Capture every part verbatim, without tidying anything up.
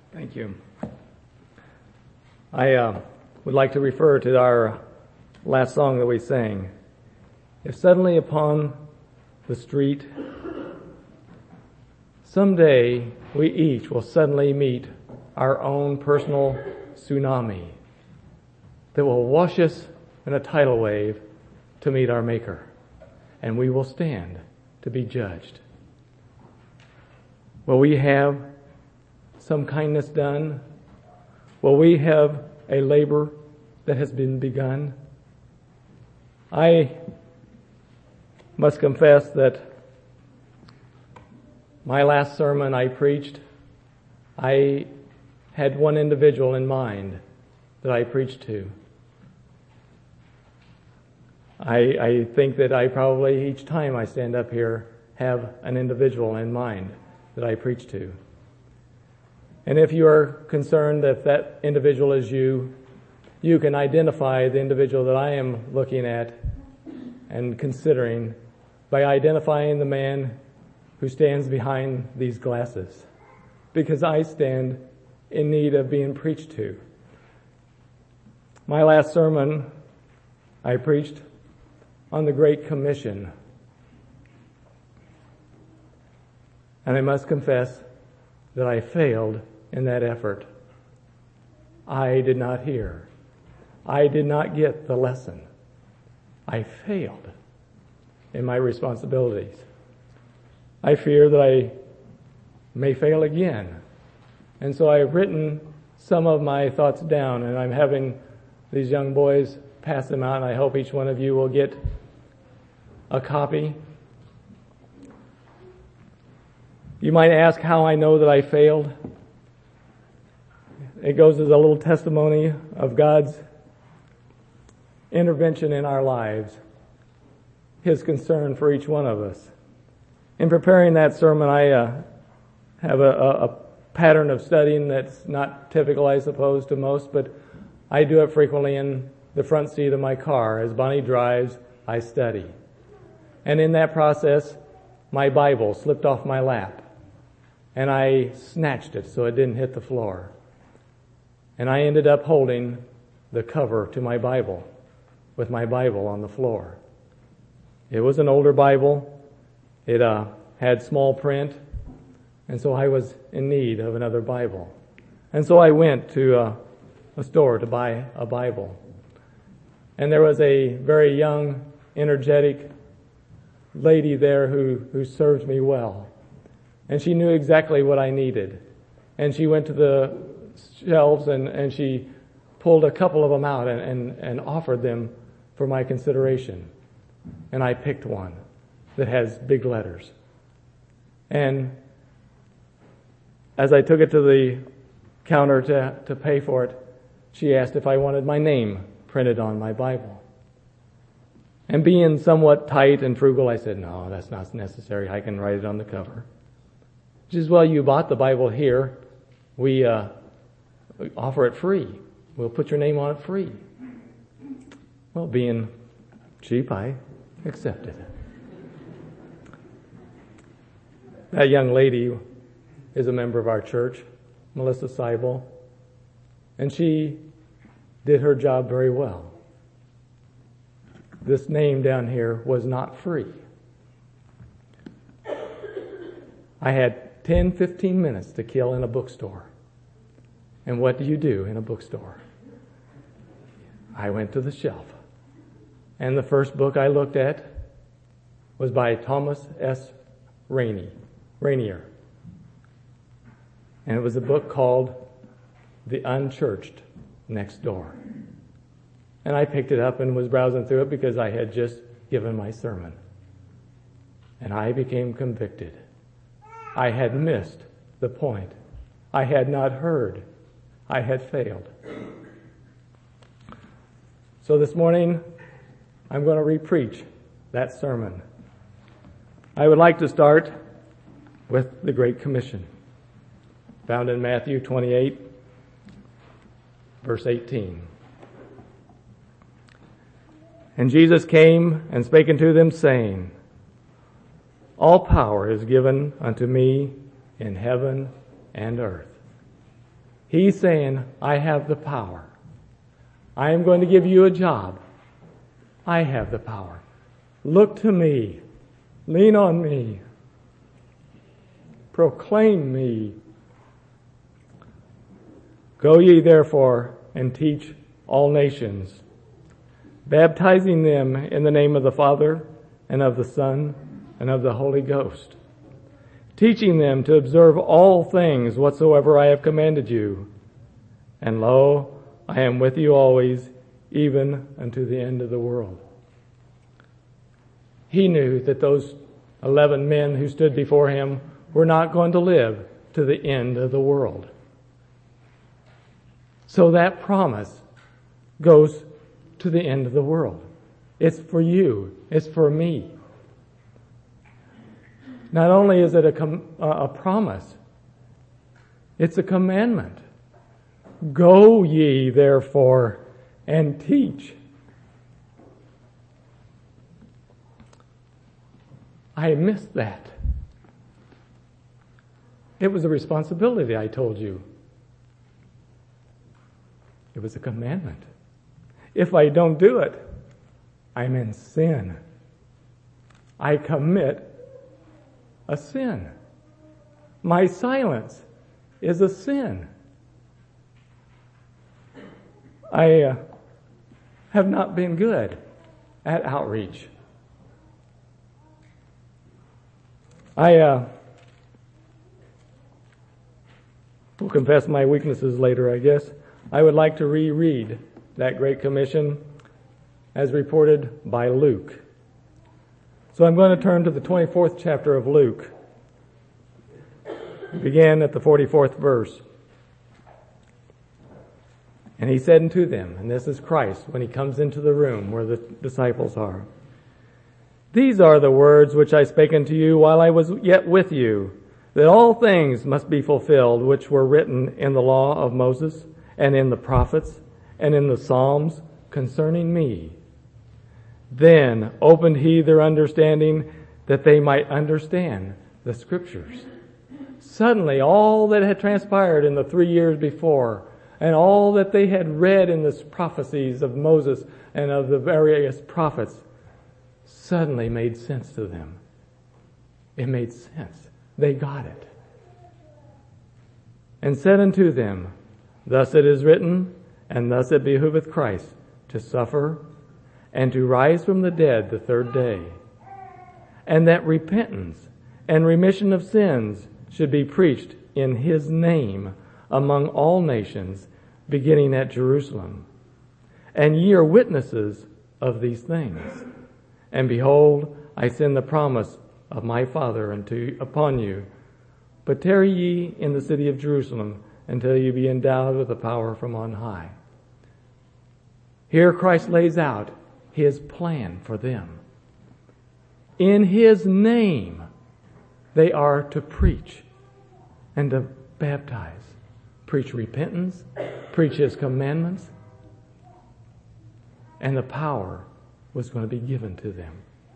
Thank you. I uh, would like to refer to our last song that we sang. If suddenly upon the street, someday we each will suddenly meet our own personal tsunami that will wash us in a tidal wave to meet our Maker, and we will stand to be judged. Will we have some kindness done? Will we have a labor that has been begun? I must confess that my last sermon I preached, I had one individual in mind that I preached to. I, I think that I probably, each time I stand up here, have an individual in mind that I preach to. And if you are concerned that that individual is you, you can identify the individual that I am looking at and considering by identifying the man who stands behind these glasses, because I stand in need of being preached to. My last sermon I preached on the Great Commission. And I must confess that I failed in that effort. I did not hear. I did not get the lesson. I failed in my responsibilities. I fear that I may fail again. And so I've written some of my thoughts down, and I'm having these young boys pass them out, and I hope each one of you will get a copy. You might ask how I know that I failed. It goes as a little testimony of God's intervention in our lives, His concern for each one of us. In preparing that sermon, I uh, have a, a, a pattern of studying that's not typical, I suppose, to most, but I do it frequently in the front seat of my car. As Bonnie drives, I study. And in that process, my Bible slipped off my lap, and I snatched it so it didn't hit the floor. And I ended up holding the cover to my Bible with my Bible on the floor. It was an older Bible. It uh, had small print, and so I was in need of another Bible. And so I went to uh, a store to buy a Bible. And there was a very young, energetic lady there who, who served me well. And she knew exactly what I needed. And she went to the shelves and, and she pulled a couple of them out and, and, and offered them for my consideration. And I picked one that has big letters. And as I took it to the counter to, to pay for it, she asked if I wanted my name printed on my Bible. And being somewhat tight and frugal, I said, no, that's not necessary. I can write it on the cover. She says, well, you bought the Bible here. We, uh, we offer it free. We'll put your name on it free. Well, being cheap, I accepted it. That young lady is a member of our church, Melissa Seibel, and she did her job very well. This name down here was not free. I had ten, fifteen minutes to kill in a bookstore. And what do you do in a bookstore? I went to the shelf. And the first book I looked at was by Thomas S. Rainey, Rainier. And it was a book called The Unchurched Next Door. And I picked it up and was browsing through it because I had just given my sermon. And I became convicted. I had missed the point. I had not heard. I had failed. So this morning, I'm going to re-preach that sermon. I would like to start with the Great Commission, found in Matthew twenty-eight, verse eighteen. And Jesus came and spake unto them, saying, All power is given unto me in heaven and earth. He's saying, I have the power. I am going to give you a job. I have the power. Look to me. Lean on me. Proclaim me. Go ye therefore and teach all nations, baptizing them in the name of the Father and of the Son and of the Holy Ghost, teaching them to observe all things whatsoever I have commanded you. And lo, I am with you always, even unto the end of the world. He knew that those eleven men who stood before him were not going to live to the end of the world. So that promise goes to the end of the world. It's for you. It's for me. Not only is it a, com- a promise, it's a commandment. Go ye therefore and teach. I missed that. It was a responsibility, I told you. It was a commandment. If I don't do it, I'm in sin. I commit a sin. My silence is a sin. I uh, have not been good at outreach. I uh, will confess my weaknesses later, I guess. I would like to reread that Great Commission as reported by Luke. So I'm going to turn to the twenty-fourth chapter of Luke. Begin at the forty-fourth verse. And he said unto them, and this is Christ when he comes into the room where the disciples are, These are the words which I spake unto you while I was yet with you, that all things must be fulfilled which were written in the law of Moses, and in the prophets, and in the Psalms concerning me. Then opened he their understanding, that they might understand the Scriptures. Suddenly all that had transpired in the three years before, and all that they had read in the prophecies of Moses and of the various prophets, suddenly made sense to them. It made sense. They got it. And said unto them, Thus it is written, and thus it behooveth Christ to suffer and to rise from the dead the third day, and that repentance and remission of sins should be preached in his name among all nations, beginning at Jerusalem. And ye are witnesses of these things. And behold, I send the promise of my Father unto upon you. But tarry ye in the city of Jerusalem until you be endowed with the power from on high. Here Christ lays out his plan for them. In his name, they are to preach and to baptize. Preach repentance, preach his commandments, and the power was going to be given to them.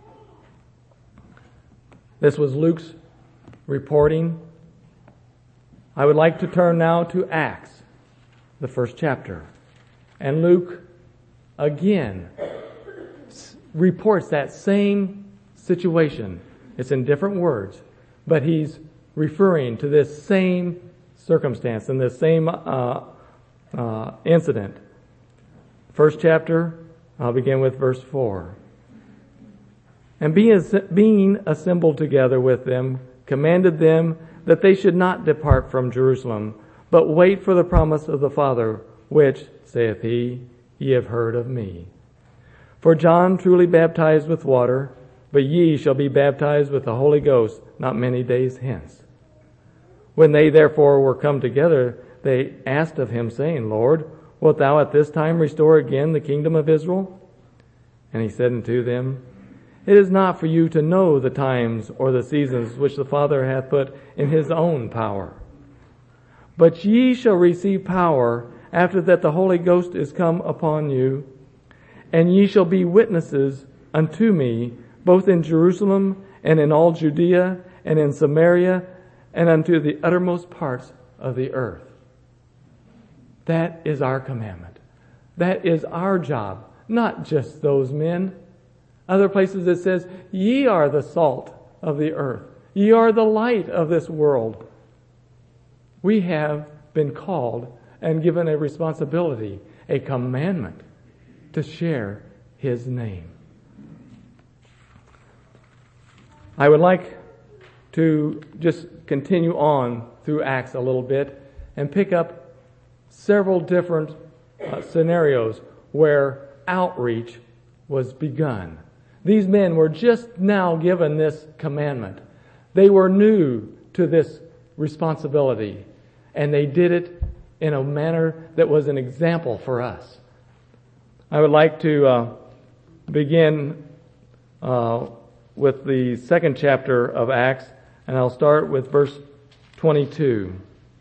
This was Luke's reporting. I would like to turn now to Acts, the first chapter. And Luke, again, reports that same situation. It's in different words, but he's referring to this same circumstance and this same uh, uh, incident. First chapter, I'll begin with verse four. And being, being assembled together with them, commanded them that they should not depart from Jerusalem, but wait for the promise of the Father, which, saith he, ye have heard of me. For John truly baptized with water, but ye shall be baptized with the Holy Ghost not many days hence. When they therefore were come together, they asked of him, saying, Lord, wilt thou at this time restore again the kingdom of Israel? And he said unto them, It is not for you to know the times or the seasons which the Father hath put in his own power. But ye shall receive power after that the Holy Ghost is come upon you, and ye shall be witnesses unto me, both in Jerusalem and in all Judea and in Samaria and unto the uttermost parts of the earth. That is our commandment. That is our job, not just those men. Other places it says, ye are the salt of the earth. Ye are the light of this world. We have been called and given a responsibility, a commandment to share His name. I would like to just continue on through Acts a little bit and pick up several different uh, scenarios where outreach was begun. These men were just now given this commandment. They were new to this responsibility, and they did it in a manner that was an example for us. I would like to uh, begin uh, with the second chapter of Acts, and I'll start with verse twenty-two.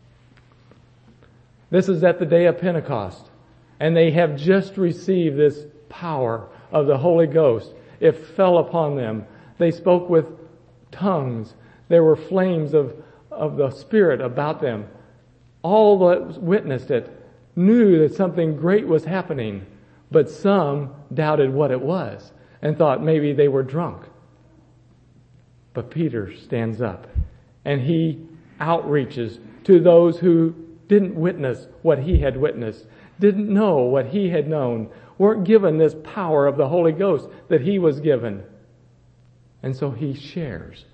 This is at the day of Pentecost, and they have just received this power of the Holy Ghost. It fell upon them. They spoke with tongues. There were flames of, of the Spirit about them. All that witnessed it knew that something great was happening, but some doubted what it was and thought maybe they were drunk. But Peter stands up and he outreaches to those who didn't witness what he had witnessed, didn't know what he had known, weren't given this power of the Holy Ghost that he was given. And so he shares.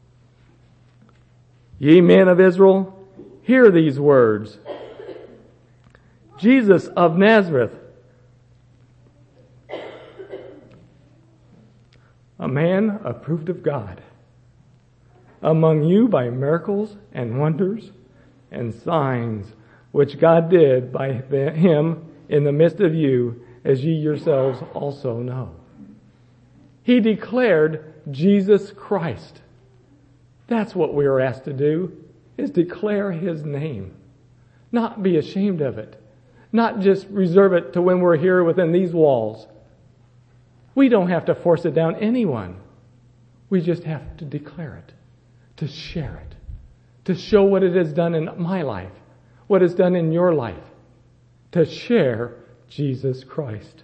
Ye men of Israel, hear these words. Jesus of Nazareth, a man approved of God, among you by miracles and wonders and signs, which God did by him in the midst of you, as ye yourselves also know. He declared Jesus Christ. That's what we are asked to do, is declare His name. Not be ashamed of it. Not just reserve it to when we're here within these walls. We don't have to force it down anyone. We just have to declare it, to share it, to show what it has done in my life, what it's done in your life, to share Jesus Christ.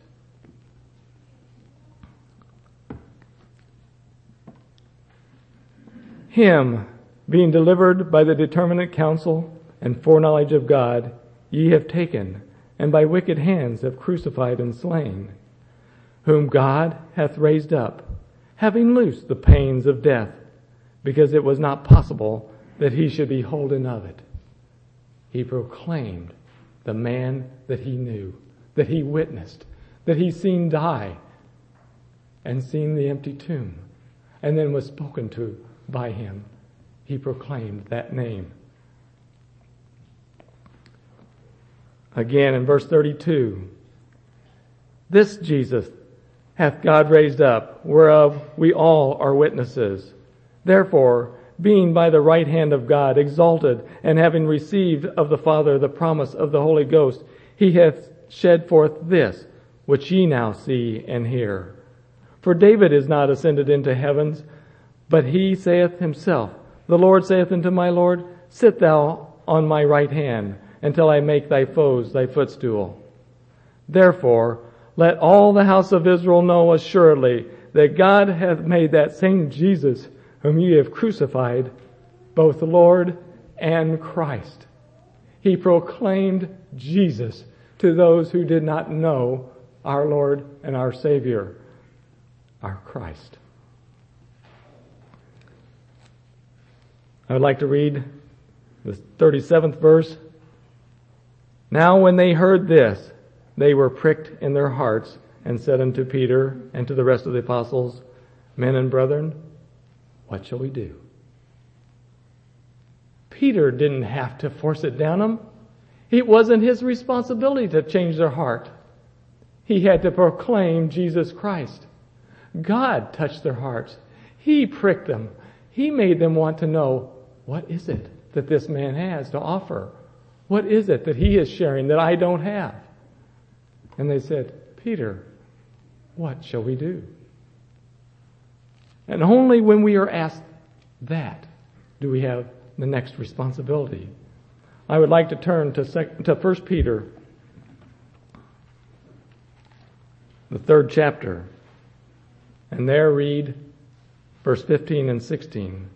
Him, being delivered by the determinate counsel and foreknowledge of God, ye have taken, and by wicked hands have crucified and slain, whom God hath raised up, having loosed the pains of death, because it was not possible that he should be holden of it. He proclaimed the man that he knew, that he witnessed, that he seen die, and seen the empty tomb, and then was spoken to by him. He proclaimed that name. Again in verse thirty-two, this Jesus hath God raised up, whereof we all are witnesses. Therefore, being by the right hand of God exalted, and having received of the Father the promise of the Holy Ghost, he hath shed forth this, which ye now see and hear. For David is not ascended into heavens, but he saith himself, the Lord saith unto my Lord, sit thou on my right hand, until I make thy foes thy footstool. Therefore, let all the house of Israel know assuredly that God hath made that same Jesus, whom ye have crucified, both Lord and Christ. He proclaimed Jesus to those who did not know our Lord and our Savior, our Christ. I would like to read the thirty-seventh verse. Now when they heard this, they were pricked in their hearts, and said unto Peter and to the rest of the apostles, Men and brethren, what shall we do? Peter didn't have to force it down them. It wasn't his responsibility to change their heart. He had to proclaim Jesus Christ. God touched their hearts. He pricked them. He made them want to know, what is it that this man has to offer? What is it that he is sharing that I don't have? And they said, Peter, what shall we do? And only when we are asked that do we have the next responsibility. I would like to turn to sec- to First Peter, the third chapter, and there read verse fifteen and sixteen.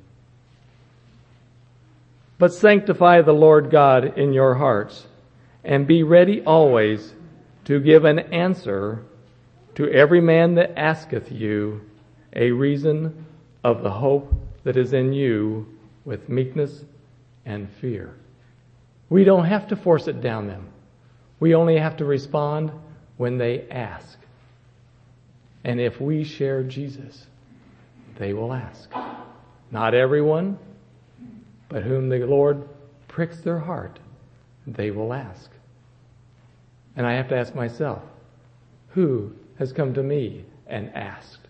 But sanctify the Lord God in your hearts, and be ready always to give an answer to every man that asketh you a reason of the hope that is in you with meekness and fear. We don't have to force it down them. We only have to respond when they ask. And if we share Jesus, they will ask. Not everyone, but whom the Lord pricks their heart, they will ask. And I have to ask myself, who has come to me and asked?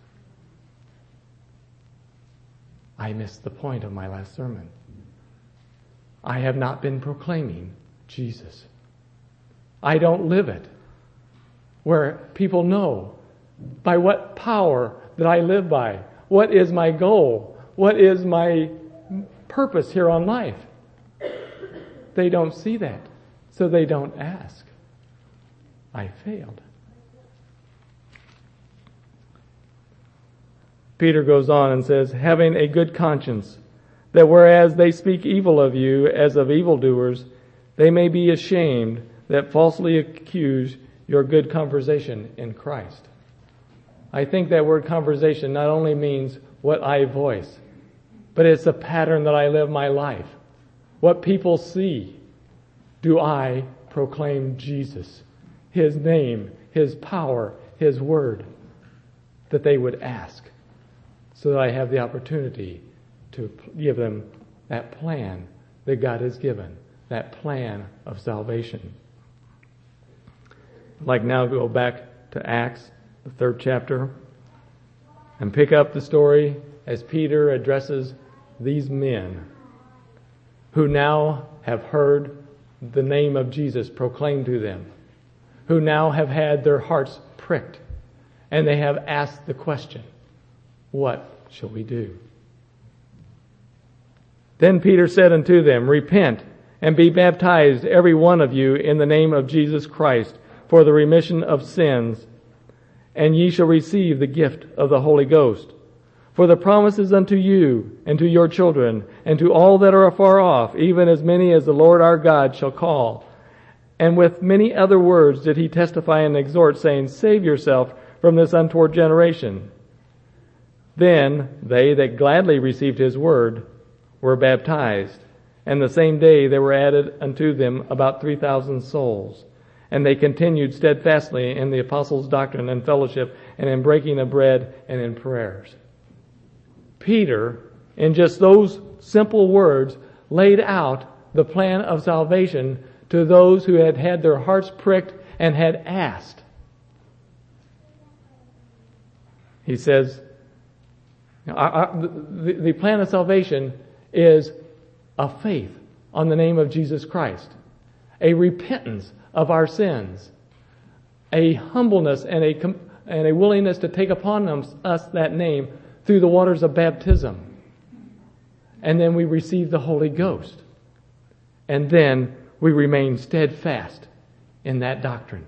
I missed the point of my last sermon. I have not been proclaiming Jesus. I don't live it where people know by what power that I live by. What is my goal? What is my purpose here on life? They don't see that, so they don't ask. I failed. Peter goes on and says, having a good conscience, that whereas they speak evil of you as of evildoers, they may be ashamed that falsely accuse your good conversation in Christ. I think that word conversation not only means what I voice, but it's a pattern that I live my life. What people see, do I proclaim Jesus, His name, His power, His word, that they would ask, so that I have the opportunity to give them that plan that God has given, that plan of salvation. I'd like now to go back to Acts, the third chapter, and pick up the story as Peter addresses these men who now have heard the name of Jesus proclaimed to them, who now have had their hearts pricked, and they have asked the question, what shall we do? Then Peter said unto them, repent and be baptized every one of you in the name of Jesus Christ for the remission of sins, and ye shall receive the gift of the Holy Ghost. For the promise is unto you and to your children and to all that are afar off, even as many as the Lord our God shall call. And with many other words did he testify and exhort, saying, save yourself from this untoward generation. Then they that gladly received his word were baptized, and the same day there were added unto them about three thousand souls. And they continued steadfastly in the apostles' doctrine and fellowship, and in breaking of bread and in prayers. Peter, in just those simple words, laid out the plan of salvation to those who had had their hearts pricked and had asked. He says, our, our, the, the plan of salvation is a faith on the name of Jesus Christ, a repentance of our sins, a humbleness and a and a willingness to take upon us that name through the waters of baptism. And then we receive the Holy Ghost. And then we remain steadfast in that doctrine.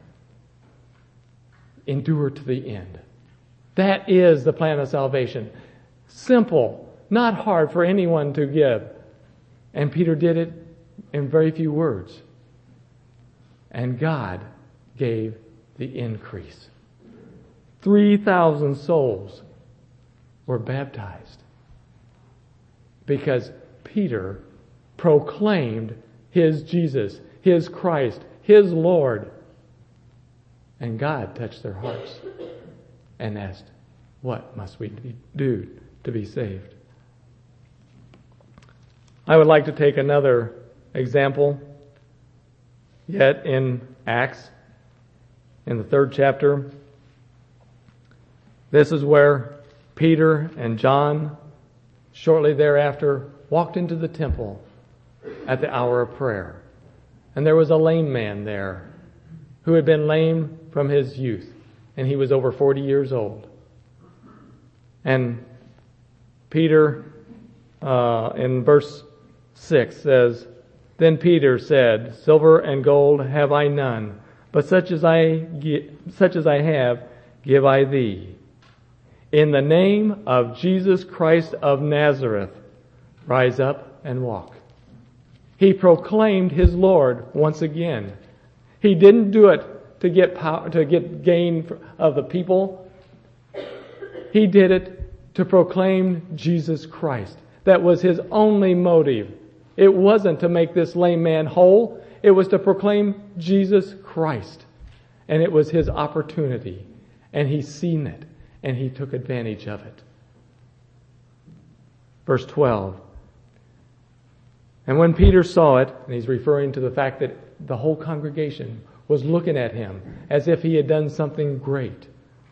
Endure to the end. That is the plan of salvation. Simple, not hard for anyone to give. And Peter did it in very few words. And God gave the increase. Three thousand souls were baptized because Peter proclaimed his Jesus, his Christ, his Lord. And God touched their hearts and asked, what must we do to be saved? I would like to take another example yet in Acts, in the third chapter. This is where Peter and John, shortly thereafter, walked into the temple at the hour of prayer. And there was a lame man there who had been lame from his youth, and he was over forty years old. And Peter, uh, in verse six says, Then Peter said, Silver and gold have I none, but such as I such as I have, give I thee. In the name of Jesus Christ of Nazareth, rise up and walk. He proclaimed his Lord once again. He didn't do it to get power, to get gain of the people. He did it to proclaim Jesus Christ. That was his only motive. It wasn't to make this lame man whole. It was to proclaim Jesus Christ. And it was his opportunity. And he's seen it. And he took advantage of it. Verse twelve. And when Peter saw it, and he's referring to the fact that the whole congregation was looking at him as if he had done something great.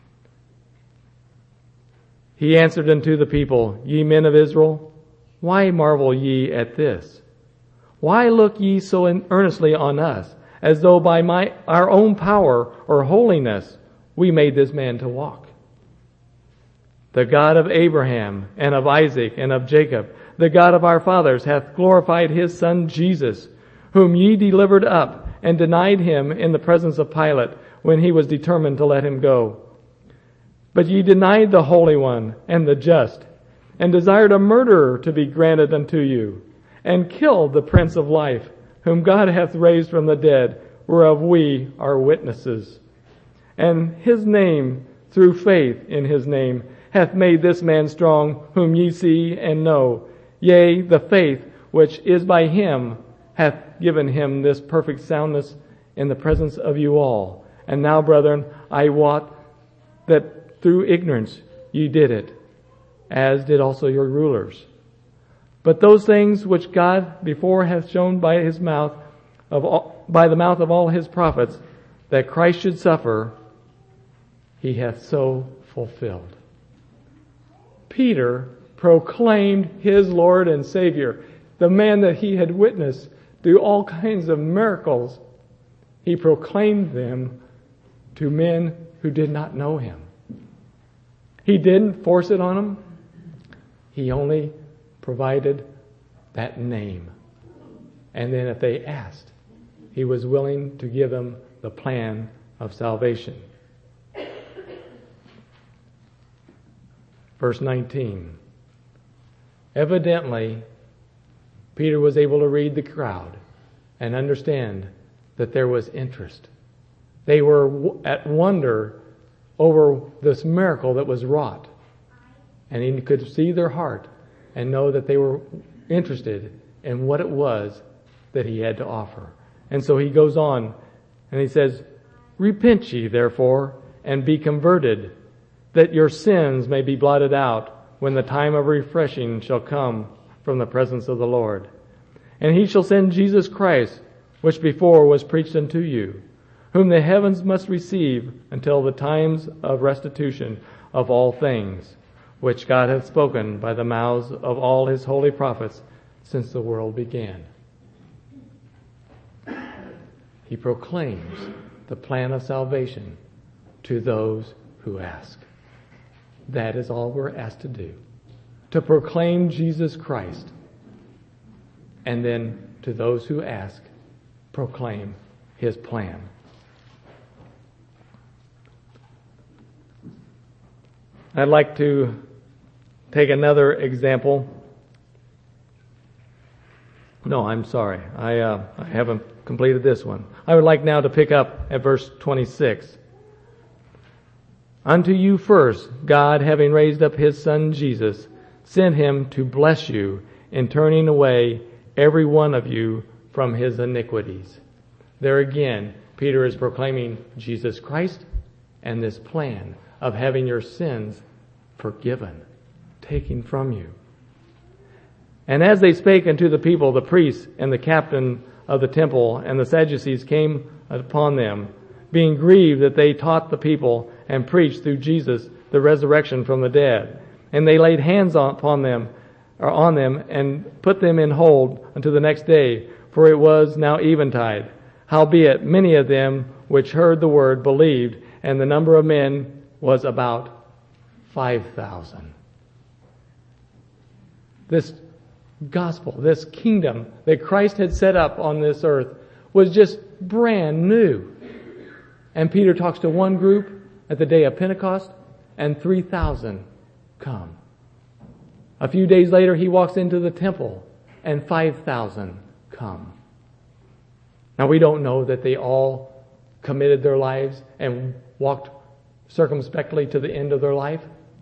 He answered unto the people, Ye men of Israel, why marvel ye at this? Why look ye so earnestly on us, as though by my our own power or holiness we made this man to walk? The God of Abraham and of Isaac and of Jacob, the God of our fathers, hath glorified his Son Jesus, whom ye delivered up and denied him in the presence of Pilate when he was determined to let him go. But ye denied the Holy One and the just, and desired a murderer to be granted unto you, and killed the Prince of Life, whom God hath raised from the dead, whereof we are witnesses. And his name, through faith in his name, hath made this man strong, whom ye see and know. Yea, the faith which is by him hath given him this perfect soundness in the presence of you all. And now, brethren, I wot that through ignorance ye did it, as did also your rulers. But those things which God before hath shown by his mouth of all, by the mouth of all his prophets, that Christ should suffer, he hath so fulfilled. Peter proclaimed his Lord and Savior, the man that he had witnessed do all kinds of miracles. He proclaimed them to men who did not know him. He didn't force it on them. He only provided that name. And then if they asked, he was willing to give them the plan of salvation. Verse nineteen. Evidently, Peter was able to read the crowd and understand that there was interest. They were at wonder over this miracle that was wrought. And he could see their heart and know that they were interested in what it was that he had to offer. And so he goes on and he says, Repent ye therefore and be converted, that your sins may be blotted out when the time of refreshing shall come from the presence of the Lord. And he shall send Jesus Christ, which before was preached unto you, whom the heavens must receive until the times of restitution of all things, which God hath spoken by the mouths of all his holy prophets since the world began. He proclaims the plan of salvation to those who ask. That is all we're asked to do. To proclaim Jesus Christ. And then to those who ask, proclaim his plan. I'd like to take another example. No, I'm sorry. I, uh, I haven't completed this one. I would like now to pick up at verse twenty-six. Unto you first, God, having raised up his Son Jesus, sent him to bless you in turning away every one of you from his iniquities. There again, Peter is proclaiming Jesus Christ and this plan of having your sins forgiven, taken from you. And as they spake unto the people, the priests and the captain of the temple and the Sadducees came upon them, being grieved that they taught the people and preached through Jesus the resurrection from the dead. And they laid hands upon them, or on them, and put them in hold until the next day, for it was now eventide. Howbeit many of them which heard the word believed, and the number of men was about five thousand. This gospel, this kingdom that Christ had set up on this earth was just brand new. And Peter talks to one group at the day of Pentecost, and three thousand come. A few days later, he walks into the temple, and five thousand come. Now, we don't know that they all committed their lives and walked circumspectly to the end of their life.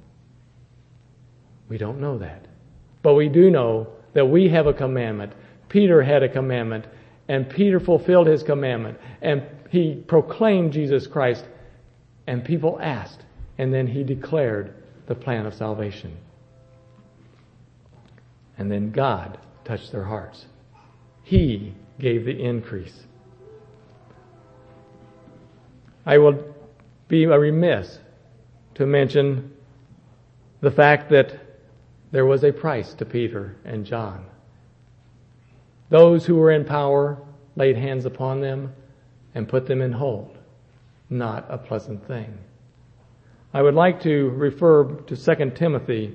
We don't know that. But we do know that we have a commandment. Peter had a commandment, and Peter fulfilled his commandment, and he proclaimed Jesus Christ, and people asked, and then he declared the plan of salvation. And then God touched their hearts. He gave the increase. I will be remiss to mention the fact that there was a price to Peter and John. Those who were in power laid hands upon them and put them in hold. Not a pleasant thing. I would like to refer to Second Timothy,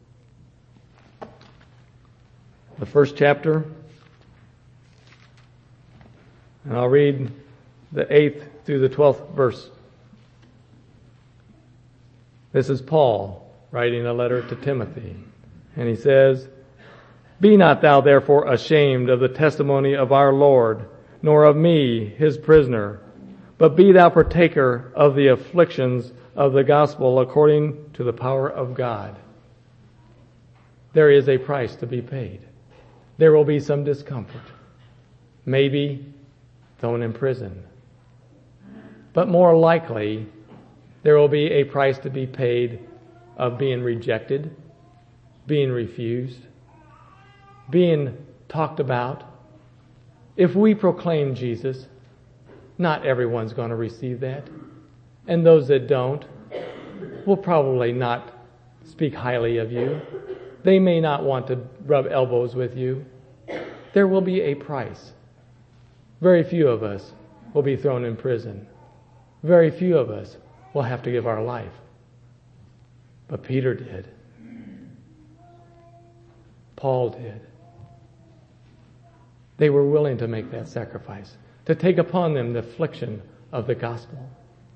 the first chapter, and I'll read the eighth through the twelfth verse. This is Paul writing a letter to Timothy, and he says, "Be not thou therefore ashamed of the testimony of our Lord, nor of me, his prisoner, but be thou partaker of the afflictions of the gospel according to the power of God." There is a price to be paid. There will be some discomfort. Maybe thrown in prison. But more likely, there will be a price to be paid of being rejected, being refused, being talked about. If we proclaim Jesus, not everyone's going to receive that. And those that don't will probably not speak highly of you. They may not want to rub elbows with you. There will be a price. Very few of us will be thrown in prison. Very few of us will have to give our life. But Peter did. Paul did. They were willing to make that sacrifice, to take upon them the affliction of the gospel.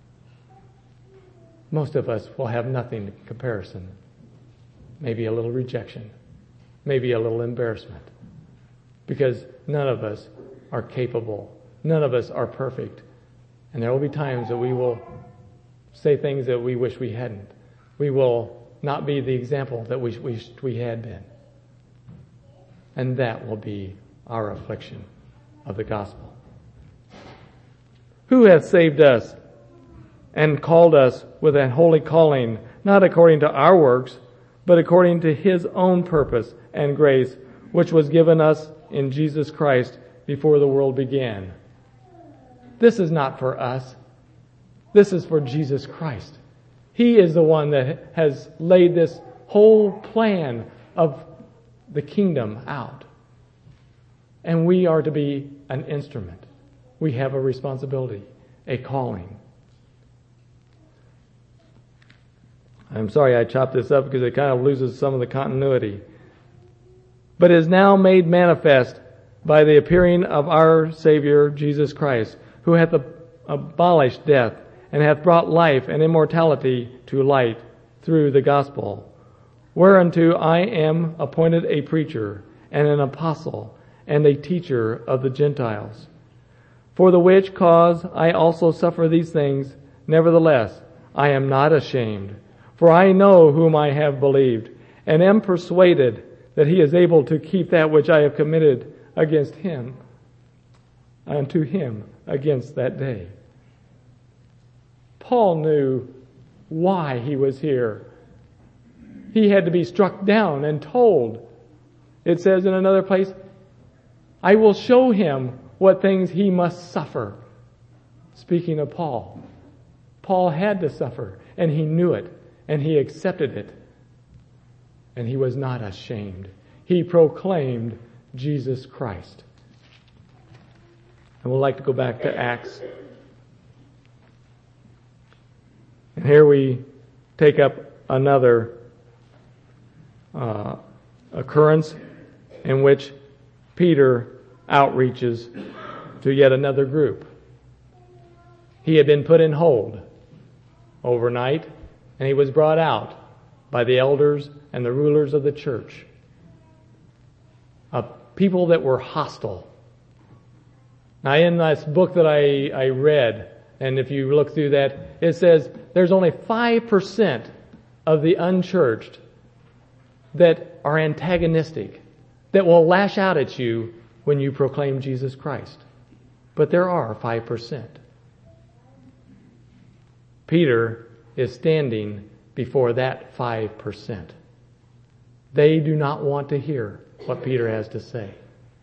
Most of us will have nothing in comparison. Maybe a little rejection. Maybe a little embarrassment. Because none of us are capable. None of us are perfect. And there will be times that we will say things that we wish we hadn't. We will not be the example that we wished we had been. And that will be our affliction of the gospel. Who hath saved us and called us with a holy calling, not according to our works, but according to his own purpose and grace, which was given us in Jesus Christ before the world began. This is not for us. This is for Jesus Christ. He is the one that has laid this whole plan of the kingdom out. And we are to be an instrument. We have a responsibility, a calling. I'm sorry I chopped this up because it kind of loses some of the continuity. But is now made manifest by the appearing of our Savior Jesus Christ, who hath abolished death and hath brought life and immortality to light through the gospel, whereunto I am appointed a preacher and an apostle and a teacher of the Gentiles. For the which cause I also suffer these things, nevertheless I am not ashamed, for I know whom I have believed, and am persuaded that he is able to keep that which I have committed against him, unto him against that day. Paul knew why he was here. He had to be struck down and told. It says in another place, I will show him what things he must suffer. Speaking of Paul, Paul had to suffer, and he knew it, and he accepted it, and he was not ashamed. He proclaimed Jesus Christ. And we'd like to go back to Acts. And here we take up another uh, occurrence in which Peter outreaches to yet another group. He had been put in hold overnight, and he was brought out by the elders and the rulers of the church, of people that were hostile. Now, in this book that I, I read, and if you look through that, it says there's only five percent of the unchurched that are antagonistic, that will lash out at you when you proclaim Jesus Christ. But there are five percent. Peter is standing before that five percent. They do not want to hear what Peter has to say.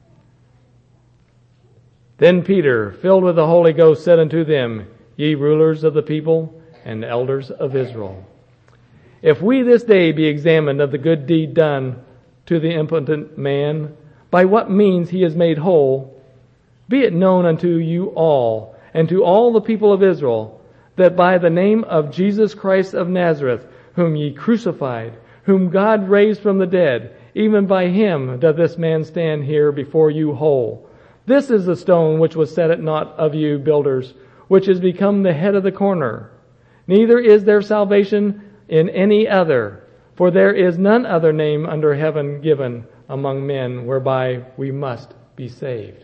Then Peter, filled with the Holy Ghost, said unto them, Ye rulers of the people and elders of Israel, if we this day be examined of the good deed done to the impotent man, by what means he is made whole, be it known unto you all, and to all the people of Israel, that by the name of Jesus Christ of Nazareth, whom ye crucified, whom God raised from the dead, even by him doth this man stand here before you whole. This is the stone which was set at naught of you builders, which is become the head of the corner. Neither is there salvation in any other, for there is none other name under heaven given among men whereby we must be saved.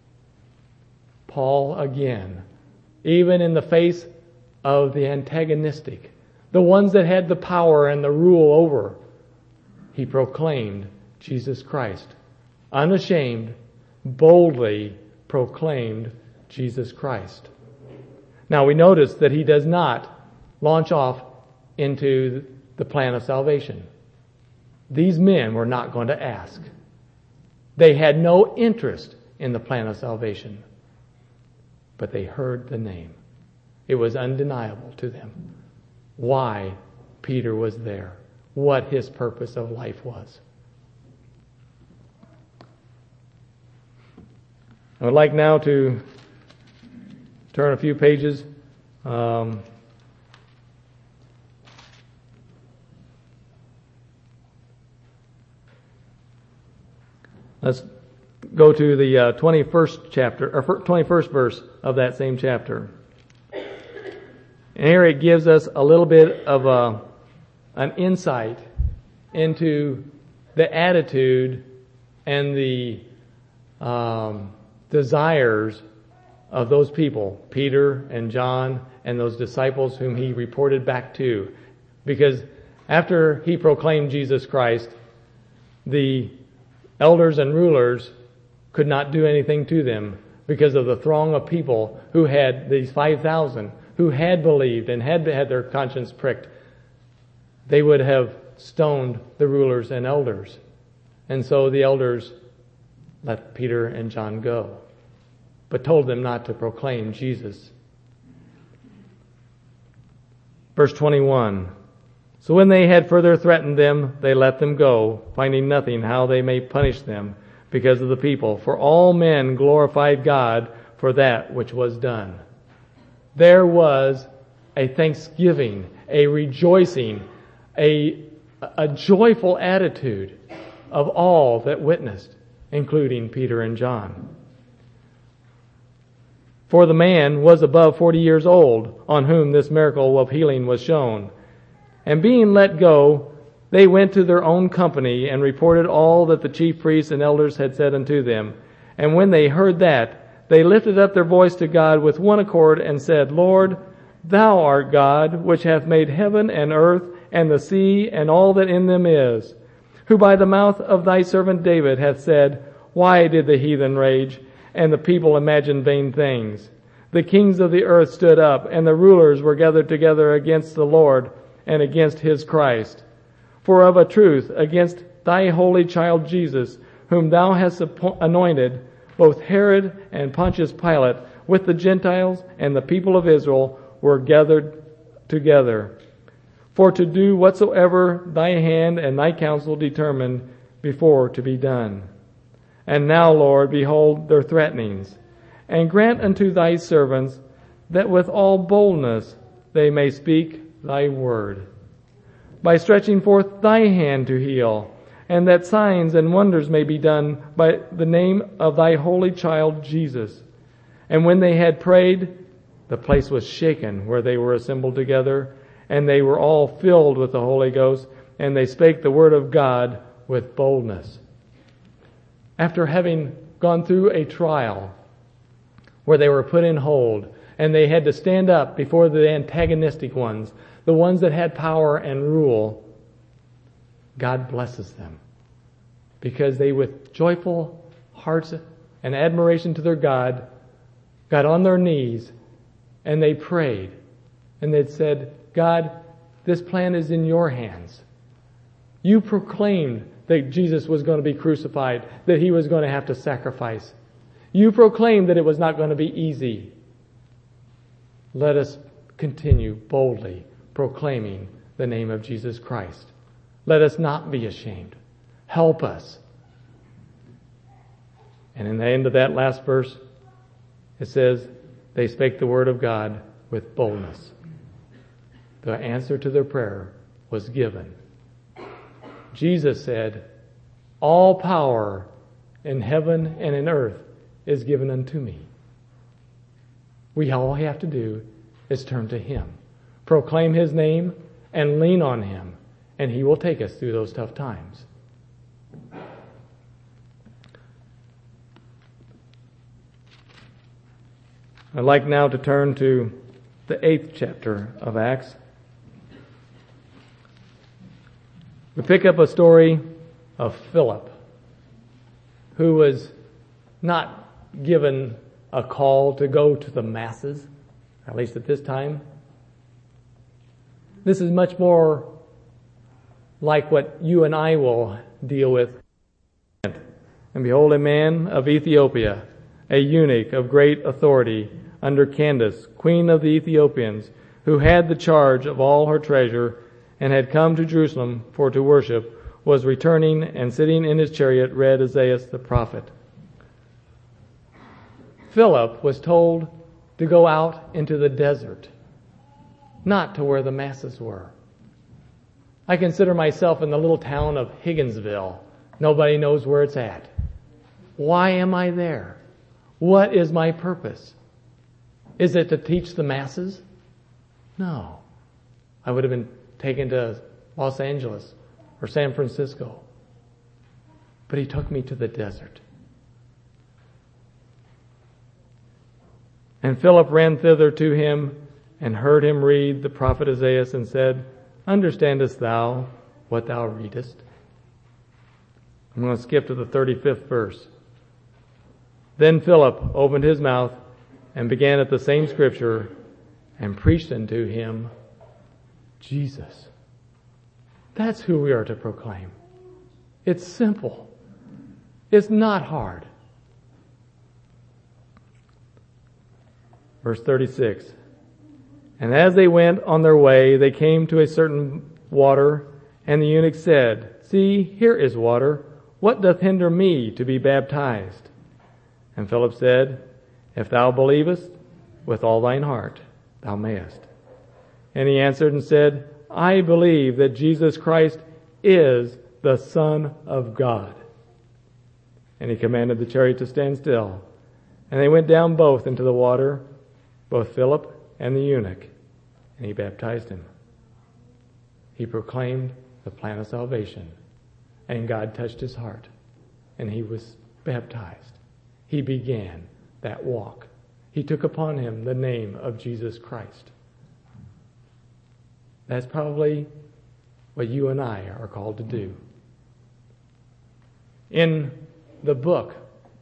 Paul again, even in the face of the antagonistic, the ones that had the power and the rule over, he proclaimed Jesus Christ. Unashamed, boldly proclaimed Jesus Christ. Now we notice that he does not launch off into the plan of salvation. These men were not going to ask. They had no interest in the plan of salvation. But they heard the name. It was undeniable to them why Peter was there, what his purpose of life was. I would like now to turn a few pages. Um, let's go to the uh, twenty-first chapter, or twenty-first verse of that same chapter. And here it gives us a little bit of a, an insight into the attitude and the um, desires of those people, Peter and John and those disciples whom he reported back to. Because after he proclaimed Jesus Christ, the elders and rulers could not do anything to them because of the throng of people who had, these five thousand, who had believed and had had their conscience pricked. They would have stoned the rulers and elders. And so the elders let Peter and John go, but told them not to proclaim Jesus. Verse twenty-one. So when they had further threatened them, they let them go, finding nothing how they may punish them because of the people. For all men glorified God for that which was done. There was a thanksgiving, a rejoicing, a, a joyful attitude of all that witnessed, including Peter and John. For the man was above forty years old, on whom this miracle of healing was shown. And being let go, they went to their own company and reported all that the chief priests and elders had said unto them. And when they heard that, they lifted up their voice to God with one accord and said, Lord, thou art God, which hath made heaven and earth and the sea and all that in them is, who by the mouth of thy servant David hath said, Why did the heathen rage, and the people imagine vain things? The kings of the earth stood up, and the rulers were gathered together against the Lord and against his Christ. For of a truth, against thy holy child Jesus, whom thou hast anointed, both Herod and Pontius Pilate, with the Gentiles and the people of Israel, were gathered together, for to do whatsoever thy hand and thy counsel determined before to be done. And now, Lord, behold their threatenings, and grant unto thy servants that with all boldness they may speak thy word, by stretching forth thy hand to heal, and that signs and wonders may be done by the name of thy holy child Jesus. And when they had prayed, the place was shaken where they were assembled together, and they were all filled with the Holy Ghost, and they spake the word of God with boldness. After having gone through a trial where they were put in hold, and they had to stand up before the antagonistic ones, the ones that had power and rule, God blesses them because they, with joyful hearts and admiration to their God, got on their knees and they prayed and they said, God, this plan is in your hands. You proclaimed that Jesus was going to be crucified, that he was going to have to sacrifice. You proclaimed that it was not going to be easy. Let us continue boldly proclaiming the name of Jesus Christ. Let us not be ashamed. Help us. And in the end of that last verse, it says, they spake the word of God with boldness. The answer to their prayer was given. Jesus said, all power in heaven and in earth is given unto me. We all have to do is turn to him, proclaim his name, and lean on him, and he will take us through those tough times. I'd like now to turn to the eighth chapter of Acts. We pick up a story of Philip, who was not given a call to go to the masses, at least at this time. This is much more like what you and I will deal with. And behold, a man of Ethiopia, a eunuch of great authority under Candace, queen of the Ethiopians, who had the charge of all her treasure and had come to Jerusalem for to worship, was returning and sitting in his chariot read Isaiah the prophet. Philip was told to go out into the desert, not to where the masses were. I consider myself in the little town of Higginsville. Nobody knows where it's at. Why am I there? What is my purpose? Is it to teach the masses? No. I would have been taken to Los Angeles or San Francisco. But he took me to the desert. And Philip ran thither to him and heard him read the prophet Isaiah and said, understandest thou what thou readest? I'm going to skip to the thirty-fifth verse. Then Philip opened his mouth and began at the same scripture and preached unto him Jesus. That's who we are to proclaim. It's simple. It's not hard. Verse thirty-six. And as they went on their way, they came to a certain water, and the eunuch said, see, here is water. What doth hinder me to be baptized? And Philip said, if thou believest with all thine heart, thou mayest. And he answered and said, I believe that Jesus Christ is the Son of God. And he commanded the chariot to stand still. And they went down both into the water, both Philip and the eunuch, and he baptized him. He proclaimed the plan of salvation, and God touched his heart, and he was baptized. He began that walk. He took upon him the name of Jesus Christ. That's probably what you and I are called to do. In the book,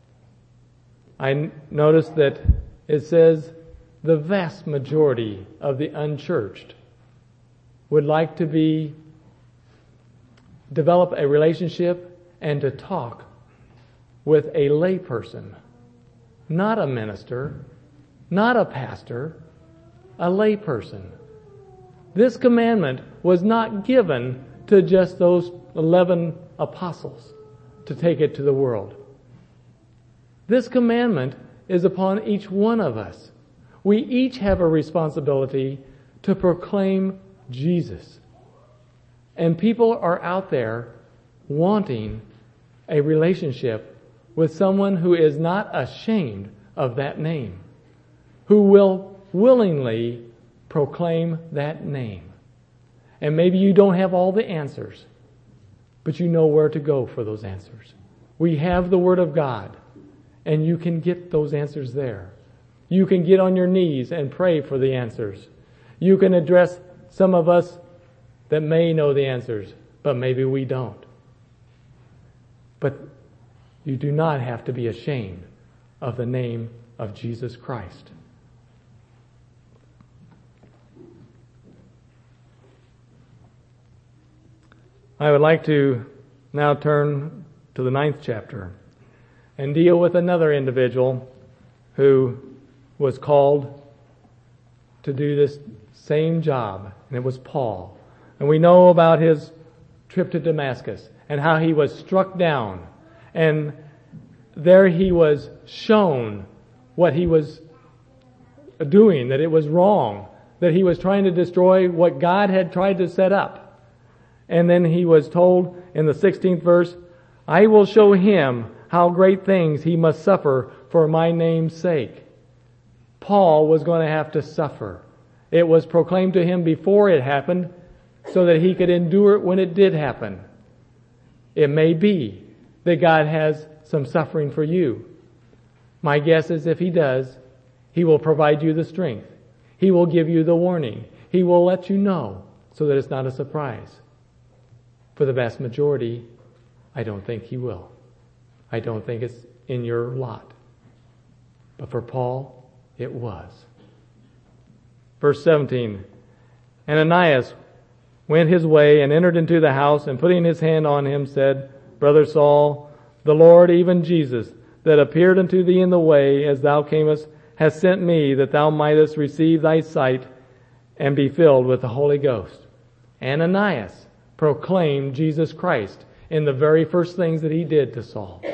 I noticed that it says the vast majority of the unchurched would like to be, develop a relationship and to talk with a layperson, not a minister, not a pastor, a layperson. This commandment was not given to just those eleven apostles to take it to the world. This commandment is upon each one of us. We each have a responsibility to proclaim Jesus. And people are out there wanting a relationship with someone who is not ashamed of that name, who will willingly proclaim that name. And maybe you don't have all the answers, but you know where to go for those answers. We have the Word of God, and you can get those answers there. You can get on your knees and pray for the answers. You can address some of us that may know the answers, but maybe we don't. But you do not have to be ashamed of the name of Jesus Christ. I would like to now turn to the ninth chapter and deal with another individual who was called to do this same job, and it was Paul. And we know about his trip to Damascus and how he was struck down, and there he was shown what he was doing, that it was wrong, that he was trying to destroy what God had tried to set up. And then he was told in the sixteenth verse, I will show him how great things he must suffer for my name's sake. Paul was going to have to suffer. It was proclaimed to him before it happened so that he could endure it when it did happen. It may be that God has some suffering for you. My guess is if he does, he will provide you the strength. He will give you the warning. He will let you know so that it's not a surprise. For the vast majority, I don't think he will. I don't think it's in your lot. But for Paul, it was. Verse seventeen, Ananias went his way and entered into the house, and putting his hand on him said, Brother Saul, the Lord, even Jesus, that appeared unto thee in the way as thou camest, has sent me that thou mightest receive thy sight and be filled with the Holy Ghost. Ananias proclaimed Jesus Christ in the very first things that he did to Saul.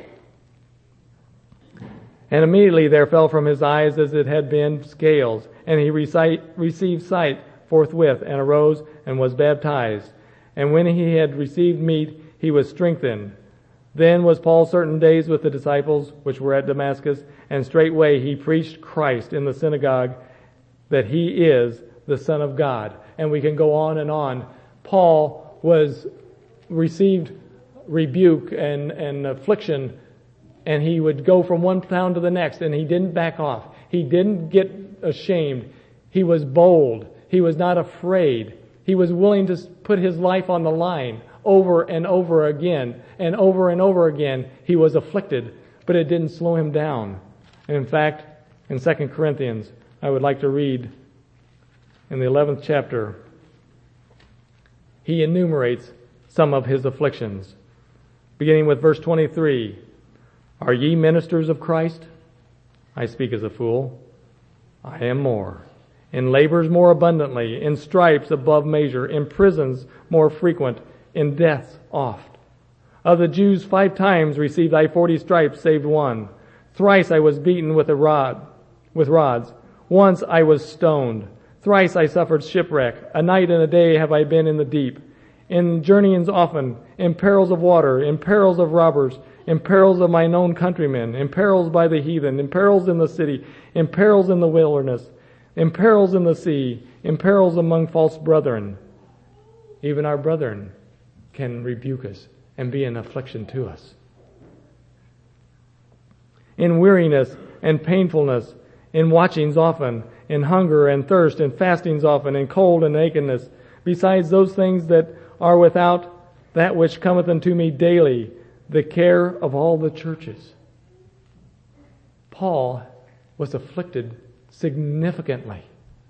And immediately there fell from his eyes as it had been scales, and he recite, received sight forthwith, and arose and was baptized. And when he had received meat, he was strengthened. Then was Paul certain days with the disciples which were at Damascus, and straightway he preached Christ in the synagogue, that he is the Son of God. And we can go on and on. Paul was received rebuke and, and affliction, and he would go from one town to the next, and he didn't back off. He didn't get ashamed. He was bold. He was not afraid. He was willing to put his life on the line over and over again, and over and over again. He was afflicted, but it didn't slow him down. And in fact, in Second Corinthians, I would like to read in the eleventh chapter, he enumerates some of his afflictions. Beginning with verse twenty-three, Are ye ministers of Christ? I speak as a fool. I am more. In labors more abundantly, in stripes above measure, in prisons more frequent, in deaths oft. Of the Jews five times received I forty stripes, save one. Thrice I was beaten with a rod, with rods. Once I was stoned. Thrice I suffered shipwreck. A night and a day have I been in the deep. In journeyings often, in perils of water, in perils of robbers, in perils of mine own countrymen, in perils by the heathen, in perils in the city, in perils in the wilderness, in perils in the sea, in perils among false brethren. Even our brethren can rebuke us and be an affliction to us. In weariness and painfulness, in watchings often, in hunger and thirst, in fastings often, in cold and nakedness, besides those things that are without, that which cometh unto me daily, the care of all the churches. Paul was afflicted significantly.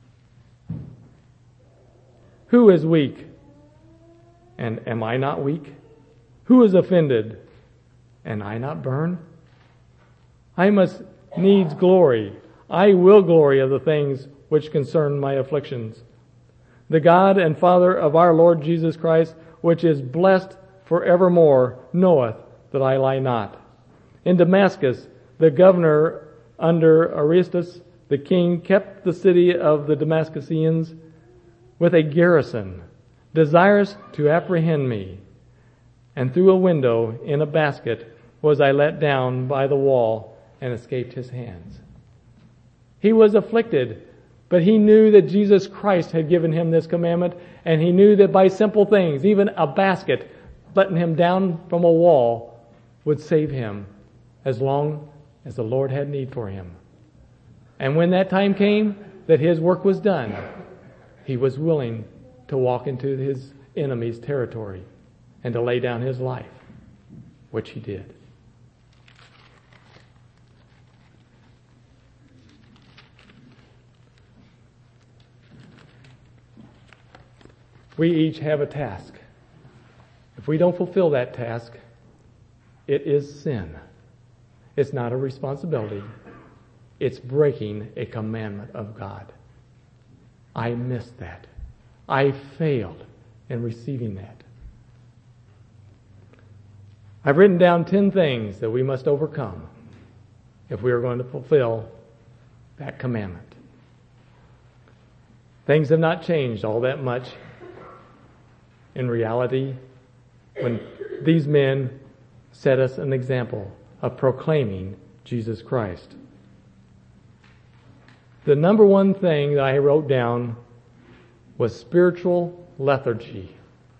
Who is weak? And am I not weak? Who is offended? And I not burn? I must needs glory. I will glory of the things which concern my afflictions. The God and Father of our Lord Jesus Christ, which is blessed forevermore, knoweth that I lie not. In Damascus, the governor under Aristus, the king, kept the city of the Damascus with a garrison, desirous to apprehend me. and through a window in a basket was I let down by the wall and escaped his hands. He was afflicted, but he knew that Jesus Christ had given him this commandment, and he knew that by simple things, even a basket, letting him down from a wall would save him as long as the Lord had need for him. And when that time came that his work was done, he was willing to walk into his enemy's territory and to lay down his life, which he did. We each have a task. If we don't fulfill that task, it is sin. It's not a responsibility. It's breaking a commandment of God. I missed that. I failed in receiving that. I've written down ten things that we must overcome if we are going to fulfill that commandment. Things have not changed all that much in reality when these men set us an example of proclaiming Jesus Christ. The number one thing that I wrote down was spiritual lethargy.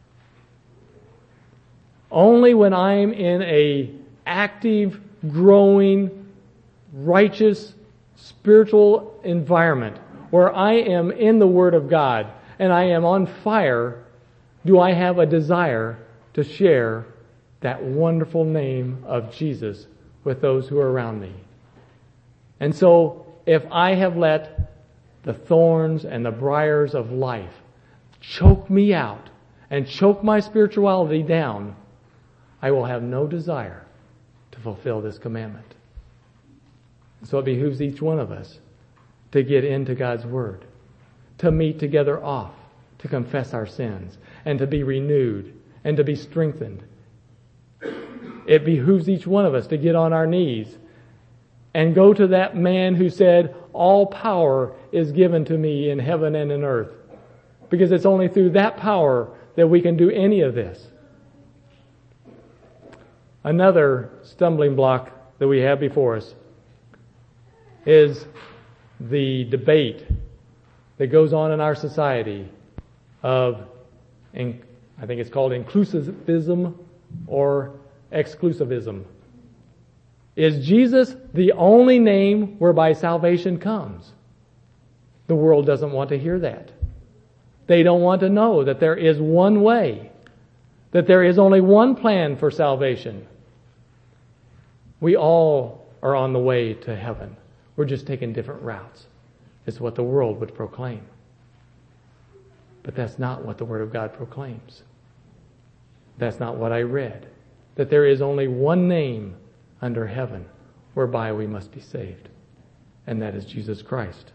Only when I'm in a active, growing, righteous, spiritual environment where I am in the Word of God and I am on fire do I have a desire to share that wonderful name of Jesus with those who are around me. And so, if I have let the thorns and the briars of life choke me out and choke my spirituality down, I will have no desire to fulfill this commandment. So it behooves each one of us to get into God's Word, to meet together off, to confess our sins, and to be renewed, and to be strengthened. It behooves each one of us to get on our knees and go to that man who said, all power is given to me in heaven and in earth. Because it's only through that power that we can do any of this. Another stumbling block that we have before us is the debate that goes on in our society of, I think it's called inclusivism or exclusivism. Is Jesus the only name whereby salvation comes? The world doesn't want to hear that. They don't want to know that there is one way, that there is only one plan for salvation. We all are on the way to heaven. We're just taking different routes. It's what the world would proclaim. But that's not what the Word of God proclaims. That's not what I read. That there is only one name under heaven whereby we must be saved. And that is Jesus Christ.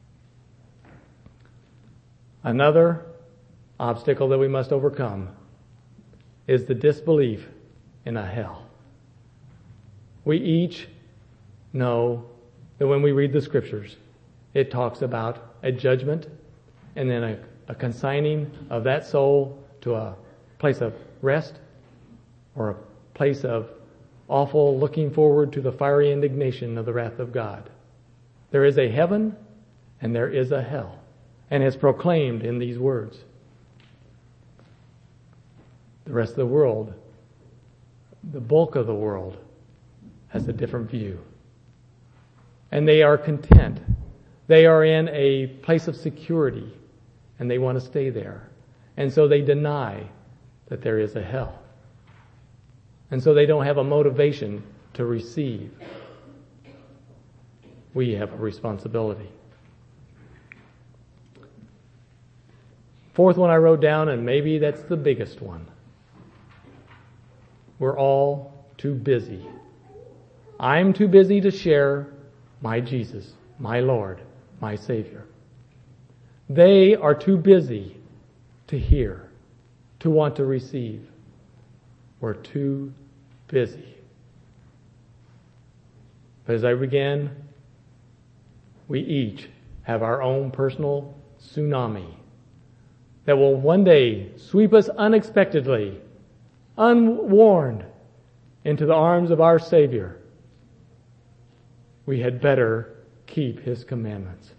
Another obstacle that we must overcome is the disbelief in a hell. We each know that when we read the Scriptures, it talks about a judgment and then a, a consigning of that soul to a place of rest or a place of awful looking forward to the fiery indignation of the wrath of God. There is a heaven and there is a hell, and it's proclaimed in these words. The rest of the world, the bulk of the world, has a different view. And they are content. They are in a place of security, and they want to stay there. And so they deny that there is a hell. And so they don't have a motivation to receive. We have a responsibility. Fourth one I wrote down, and maybe that's the biggest one. We're all too busy. I'm too busy to share my Jesus, my Lord, my Savior. They are too busy to hear, to want to receive. We're too busy. But as I began, we each have our own personal tsunami that will one day sweep us unexpectedly, unwarned into the arms of our Savior, we had better keep His commandments.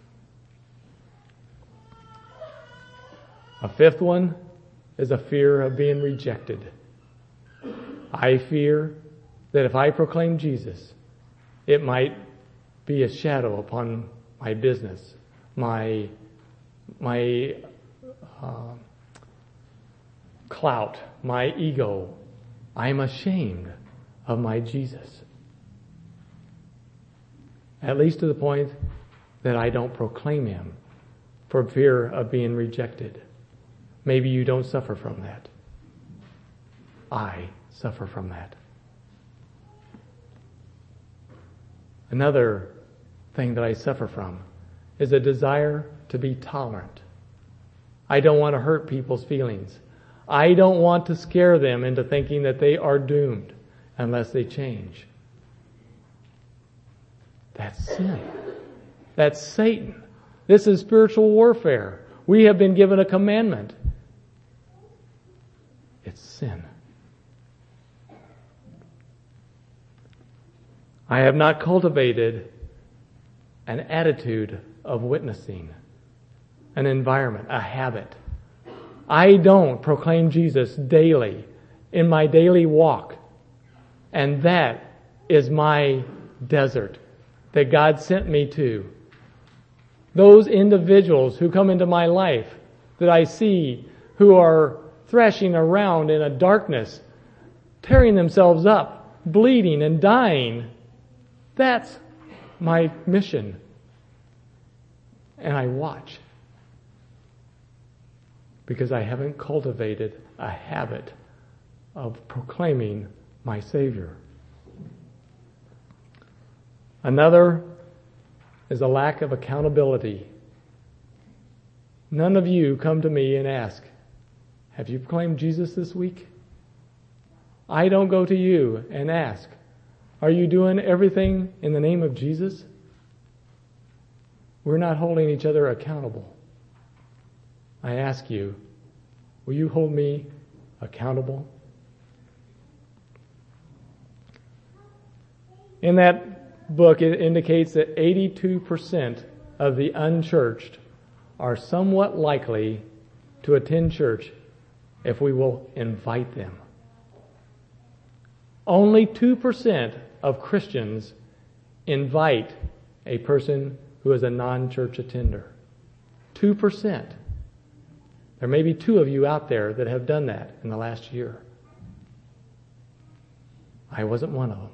A fifth one is a fear of being rejected. I fear that if I proclaim Jesus, it might be a shadow upon my business, my my uh, clout, my ego. I'm ashamed of my Jesus. At least to the point that I don't proclaim Him for fear of being rejected. Maybe you don't suffer from that. I suffer from that. Another thing that I suffer from is a desire to be tolerant. I don't want to hurt people's feelings. I don't want to scare them into thinking that they are doomed unless they change. That's sin. That's Satan. This is spiritual warfare. We have been given a commandment. It's sin. I have not cultivated an attitude of witnessing, an environment, a habit. I don't proclaim Jesus daily in my daily walk. And that is my desert that God sent me to. Those individuals who come into my life that I see who are thrashing around in a darkness, tearing themselves up, bleeding and dying, that's my mission. And I watch. Because I haven't cultivated a habit of proclaiming my Savior. Another is a lack of accountability. None of you come to me and ask, have you proclaimed Jesus this week? I don't go to you and ask, are you doing everything in the name of Jesus? We're not holding each other accountable. I ask you, will you hold me accountable? In that book, it indicates that eighty-two percent of the unchurched are somewhat likely to attend church if we will invite them. Only two percent of Christians invite a person who is a non-church attender. two percent. There may be two of you out there that have done that in the last year. I wasn't one of them.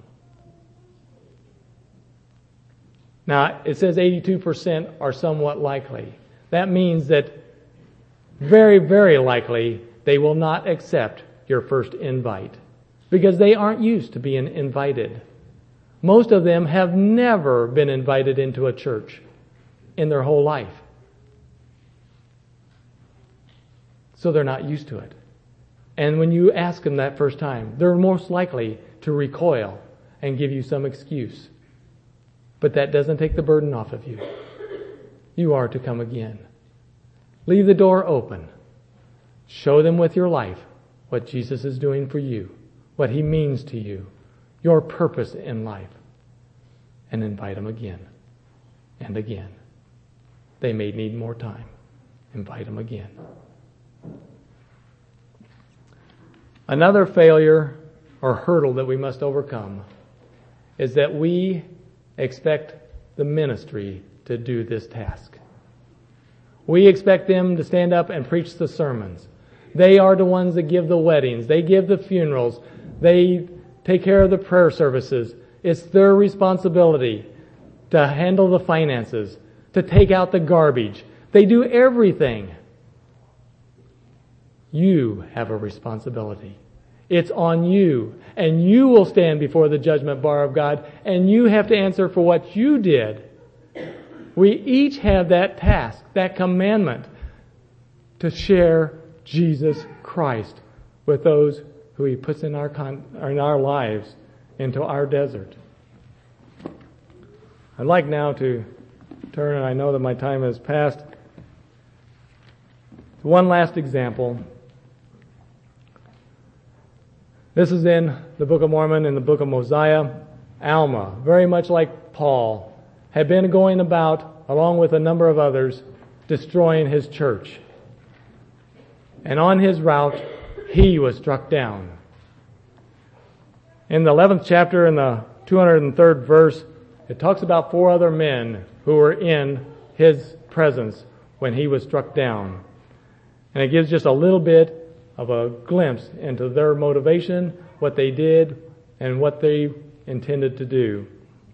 Now, it says eighty-two percent are somewhat likely. That means that very, very likely they will not accept your first invite because they aren't used to being invited. Most of them have never been invited into a church in their whole life. So they're not used to it. And when you ask them that first time, they're most likely to recoil and give you some excuse. But that doesn't take the burden off of you. You are to come again. Leave the door open. Show them with your life what Jesus is doing for you, what He means to you, your purpose in life, and invite them again and again. They may need more time. Invite them again. Another failure or hurdle that we must overcome is that we expect the ministry to do this task. We expect them to stand up and preach the sermons. They are the ones that give the weddings. They give the funerals. They take care of the prayer services. It's their responsibility to handle the finances, to take out the garbage. They do everything. You have a responsibility. It's on you. And you will stand before the judgment bar of God, and you have to answer for what you did. We each have that task, that commandment, to share Jesus Christ with those who He puts in our con- in our lives into our desert. I'd like now to turn, and I know that my time has passed, to one last example. This is in the Book of Mormon, in the Book of Mosiah. Alma, very much like Paul, had been going about, along with a number of others, destroying his church. And on his route, he was struck down. In the eleventh chapter, in the two hundred third verse, it talks about four other men who were in his presence when he was struck down. And it gives just a little bit of a glimpse into their motivation, what they did, and what they intended to do.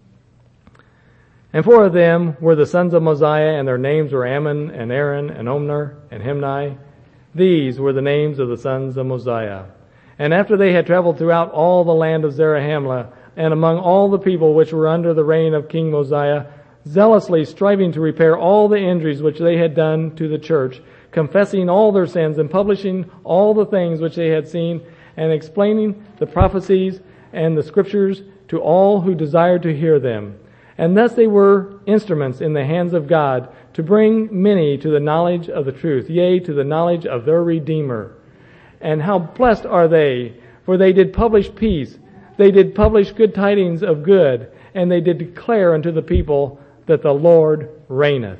And four of them were the sons of Mosiah, and their names were Ammon, and Aaron, and Omner, and Himni. These were the names of the sons of Mosiah. And after they had traveled throughout all the land of Zarahemla, and among all the people which were under the reign of King Mosiah, zealously striving to repair all the injuries which they had done to the church, confessing all their sins, and publishing all the things which they had seen, and explaining the prophecies and the scriptures to all who desired to hear them. And thus they were instruments in the hands of God to bring many to the knowledge of the truth, yea, to the knowledge of their Redeemer. And how blessed are they, for they did publish peace, they did publish good tidings of good, and they did declare unto the people that the Lord reigneth.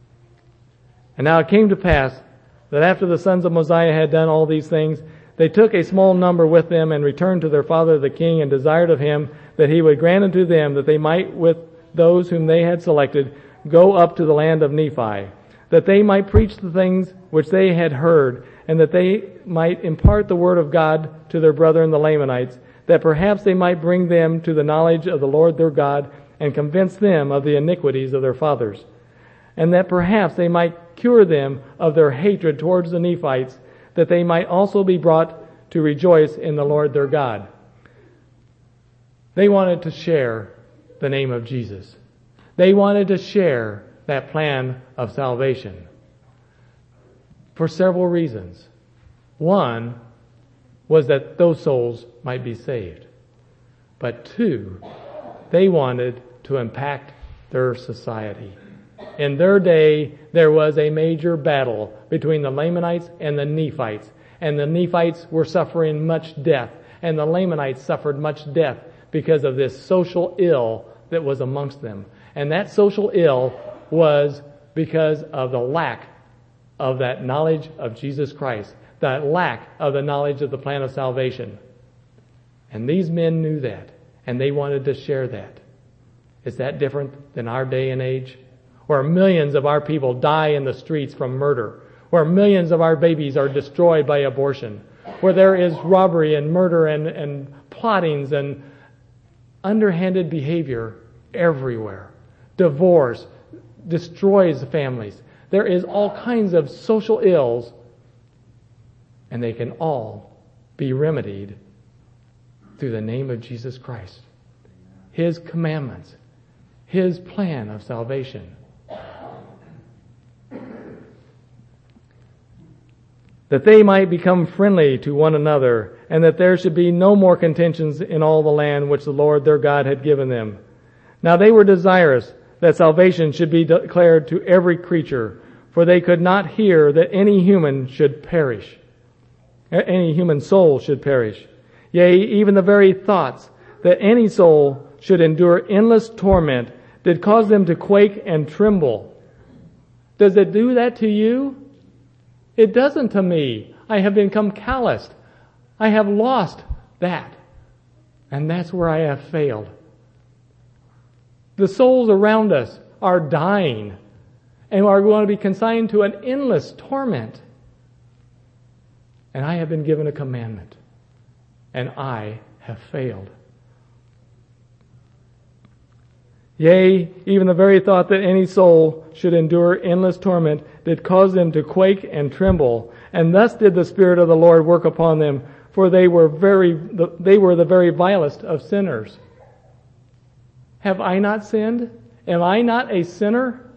And now it came to pass that after the sons of Mosiah had done all these things, they took a small number with them and returned to their father the king, and desired of him that he would grant unto them that they might with those whom they had selected go up to the land of Nephi, that they might preach the things which they had heard, and that they might impart the word of God to their brethren the Lamanites, that perhaps they might bring them to the knowledge of the Lord their God, and convince them of the iniquities of their fathers, and that perhaps they might cure them of their hatred towards the Nephites, that they might also be brought to rejoice in the Lord their God. They wanted to share the name of Jesus. They wanted to share that plan of salvation for several reasons. One was that those souls might be saved. But two, they wanted to impact their society. In their day, there was a major battle between the Lamanites and the Nephites. And the Nephites were suffering much death. And the Lamanites suffered much death because of this social ill that was amongst them. And that social ill was because of the lack of that knowledge of Jesus Christ. That lack of the knowledge of the plan of salvation. And these men knew that. And they wanted to share that. Is that different than our day and age? Where millions of our people die in the streets from murder. Where millions of our babies are destroyed by abortion. Where there is robbery and murder and, and plottings and underhanded behavior everywhere. Divorce destroys families. There is all kinds of social ills, and they can all be remedied through the name of Jesus Christ. His commandments. His plan of salvation. That they might become friendly to one another, and that there should be no more contentions in all the land which the Lord their God had given them. Now they were desirous that salvation should be declared to every creature, for they could not hear that any human should perish, any human soul should perish. Yea, even the very thoughts that any soul should endure endless torment did cause them to quake and tremble. Does it do that to you? It doesn't to me. I have become calloused. I have lost that. And that's where I have failed. The souls around us are dying and are going to be consigned to an endless torment. And I have been given a commandment. And I have failed. Yea, even the very thought that any soul should endure endless torment did cause them to quake and tremble. And thus did the Spirit of the Lord work upon them, for they were very, they were the very vilest of sinners. Have I not sinned? Am I not a sinner?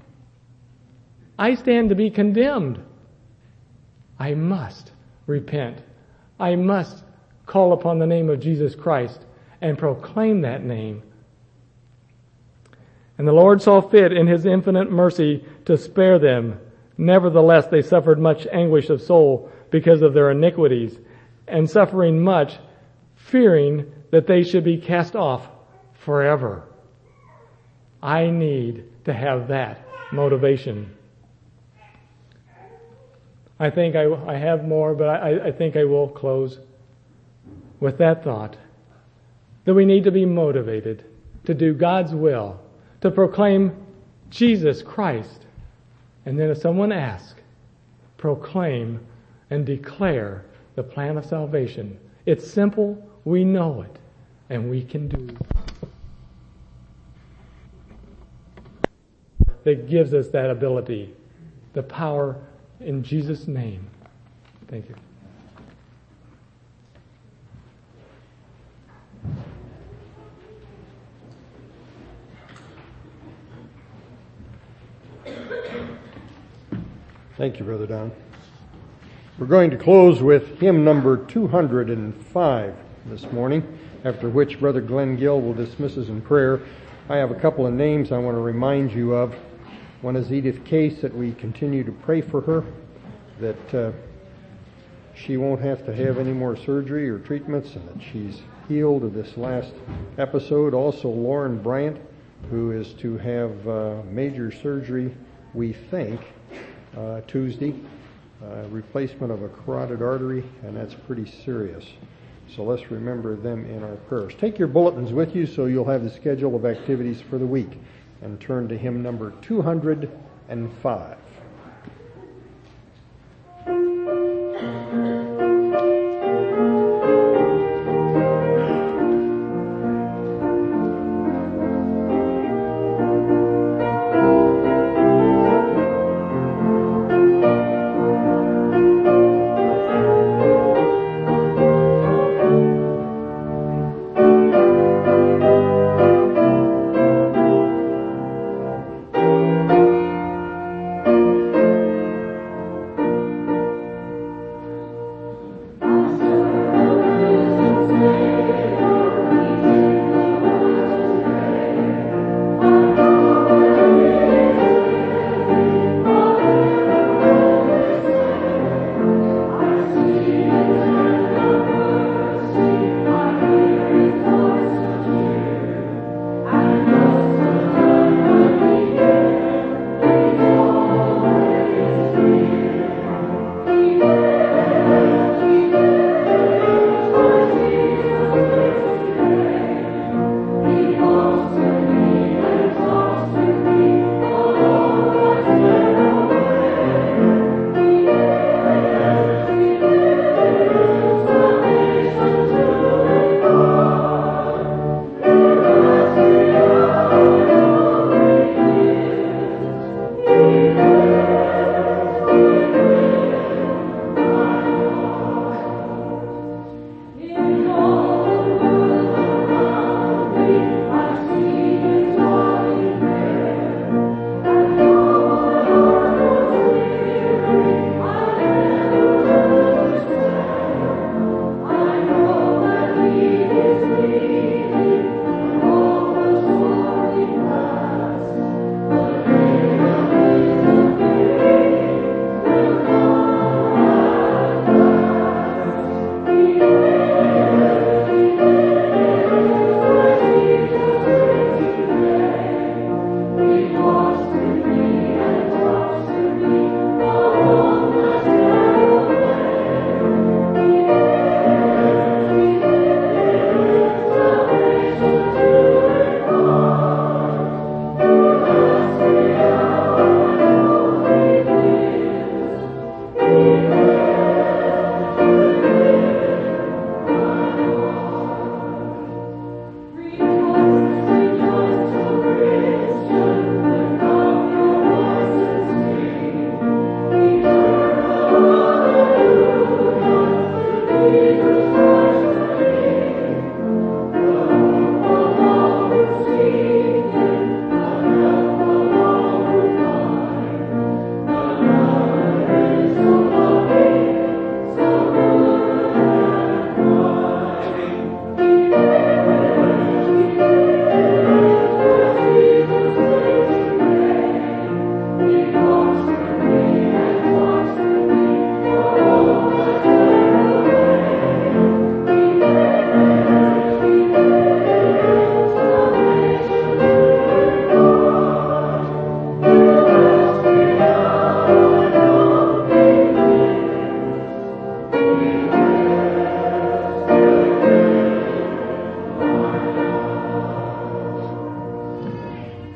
I stand to be condemned. I must repent. I must call upon the name of Jesus Christ and proclaim that name. And the Lord saw fit in His infinite mercy to spare them. Nevertheless, they suffered much anguish of soul because of their iniquities. And suffering much, fearing that they should be cast off forever. I need to have that motivation. I think I, I have more, but I, I think I will close with that thought, that we need to be motivated to do God's will, to proclaim Jesus Christ. And then if someone asks, proclaim and declare the plan of salvation. It's simple, we know it, and we can do it. That gives us that ability, the power in Jesus' name. Thank you. Thank you, Brother Don. We're going to close with hymn number two hundred five this morning, after which Brother Glenn Gill will dismiss us in prayer. I have a couple of names I want to remind you of. One is Edith Case, that we continue to pray for her, that uh, she won't have to have any more surgery or treatments, and that she's healed of this last episode. Also, Lauren Bryant, who is to have uh, major surgery, we think, uh, Tuesday, uh, replacement of a carotid artery, and that's pretty serious. So let's remember them in our prayers. Take your bulletins with you so you'll have the schedule of activities for the week, and turn to hymn number two hundred five.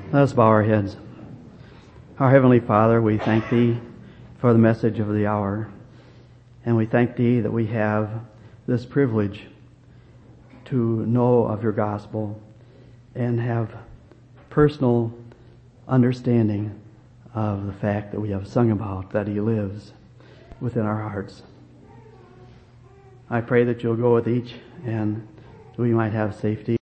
Let us bow our heads. Our Heavenly Father, we thank Thee for the message of the hour. And we thank Thee that we have this privilege to know of Your gospel and have personal understanding of the fact that we have sung about, that He lives within our hearts. I pray that You'll go with each and we might have safety